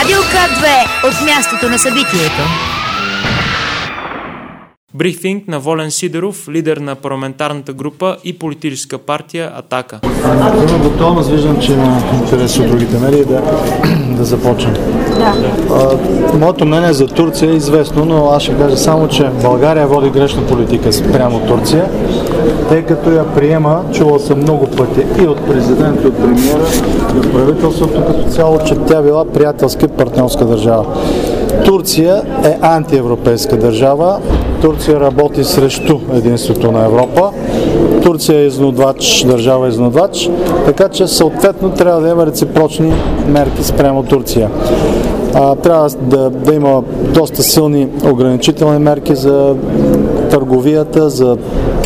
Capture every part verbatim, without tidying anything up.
Радио К две от мястото на събитието. Брифинг на Волен Сидеров, лидер на парламентарната група и политическа партия Атака. Има готовност, виждам, че има интерес от другите медии да, да започнем. Да. А, моето мнение за Турция е известно, но аз ще кажа само, че България води грешна политика спрямо Турция, тъй като я приема, чула съм много пъти и от президента, и от премиера, и от правителството като цяло, че тя била приятелска и партньорска държава. Турция е антиевропейска държава. Турция работи срещу единството на Европа. Турция е изнудвач, държава изнудвач, така че съответно трябва да има реципрочни мерки спрямо Турция. А, трябва да, да има доста силни ограничителни мерки за търговията, за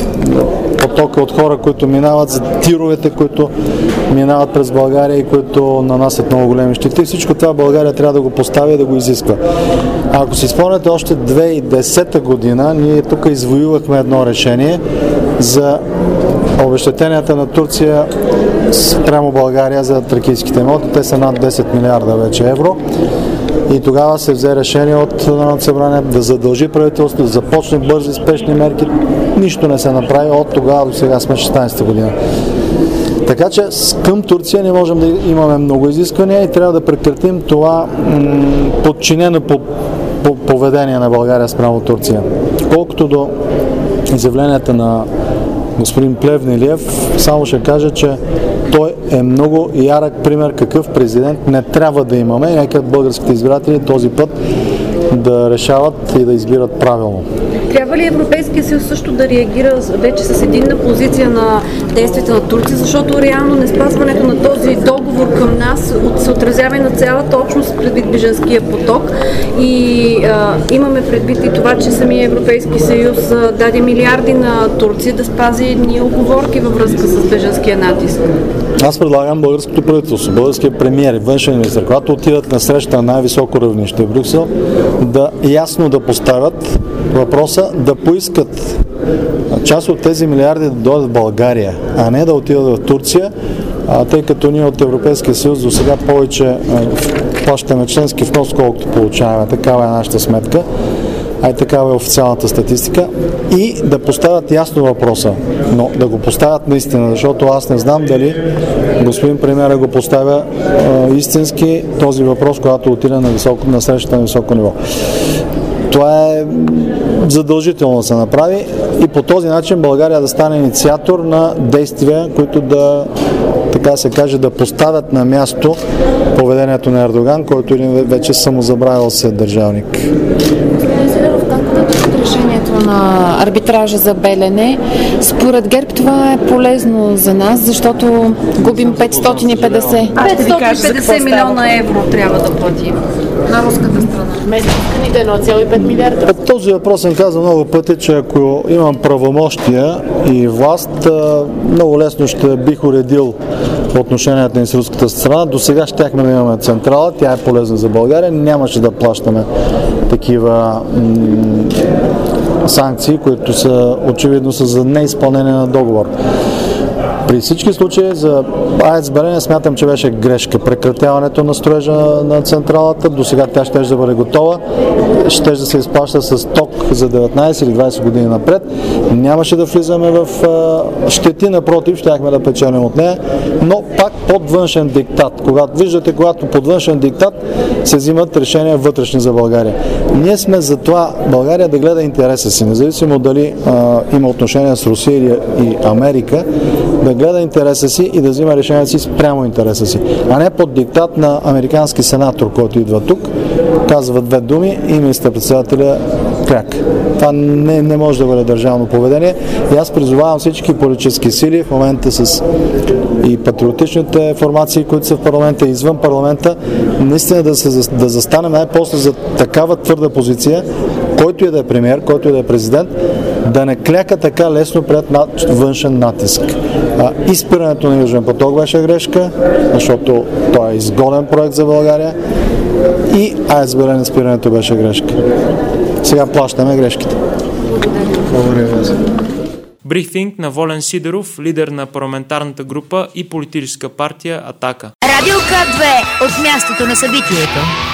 потока от хора, които минават, за тировете, които минават през България и които нанасят много големи щети. Всичко това България трябва да го постави и да го изисква. А ако си спомняте, още две хиляди и десета година ние тук извоювахме едно решение за обезщетенията на Турция спрямо България за тракийските имоти. Те са над десет милиарда вече евро. И тогава се взе решение от Народното събрание да задължи правителството да започне бързи, спешни мерки. Нищо не се направи от тогава до сега, сме шестнадесета година. Така че към Турция не можем да имаме много изисквания и трябва да прекратим това м- подчинено по, по поведение на България спрямо Турция. Колкото до изявленията на господин Плевнелиев, само ще кажа, че той е много ярък пример какъв президент не трябва да имаме и нека българските избиратели този път да решават и да избират правилно. Трябва ли Европейския съюз също да реагира вече с единна позиция на действията на Турция, защото реално неспазването на този договор към нас се отразява и на цялата общност предвид бежанския поток и а, имаме предвид и това, че самия Европейски съюз а, даде милиарди на Турция да спази едни уговорки във връзка с бежанския натиск. Аз предлагам българското правителство, българския премиер и външен министър, когато отидат на среща на най-високо равнище в Брюксел, да ясно да поставят въпроса, да поискат част от тези милиарди да дойдат в България, а не да отидат в Турция, а, тъй като ние от Европейския съюз до сега повече а, плащаме членски внос, колкото получаваме. Такава е нашата сметка. А и такава е официалната статистика, и да поставят ясно въпроса, но да го поставят наистина, защото аз не знам дали господин премиера го поставя а, истински този въпрос, когато отиде на, високо, на срещата на високо ниво. Това е задължително да се направи и по този начин България да стане инициатор на действия, които да, така се каже, да поставят на място поведението на Ердоган, който вече самозабравил се държавник. Решението на арбитража за Белене. Според ГЕРБ това е полезно за нас, защото губим петстотин и петдесет. петстотин и петдесет милиона евро трябва да платим на руската страна. Вместо исканите едно цяло и пет милиарда. Този въпрос съм казал много пъти, че ако имам правомощия и власт, много лесно ще бих уредил отношенията ни с руската страна. До сега щяхме да имаме централа, тя е полезна за България, нямаше да плащаме такива м- санкции, които са очевидно са за неизпълнение на договор. При всички случаи за АЕЦ Белене смятам, че беше грешка. Прекратяването на строежа на централата, до сега тя ще да бъде готова, ще да се изплаща с ток за деветнадесет или двадесет години напред. Нямаше да влизаме в а, щети, напротив, щяхме да печелим от нея, но пак под външен диктат. Когато виждате, когато под външен диктат се взимат решения вътрешни за България. Ние сме за това България да гледа интереса си, независимо дали а, има отношения с Русия и Америка, да гледа интереса си и да взима решенията си спрямо интереса си, а не под диктат на американски сенатор, който идва тук, казва две думи и министър-председателя крак. Това не, не може да бъде държавно поведение и аз призовавам всички политически сили в момента с и патриотичните формации, които са в парламента и извън парламента, наистина да, се, да застанем най-после за такава твърда позиция, който и да е премиер, който и да е президент, да не кляка така лесно пред над, външен натиск. А, изпирането на Южен поток беше грешка, защото той е изгоден проект за България, и АЕЦ Белене спирането беше грешка. Сега плащаме грешките. Благодаря ви. Брифинг на Волен Сидеров, лидер на парламентарната група и политическа партия Атака. Радио К две от мястото на събитието.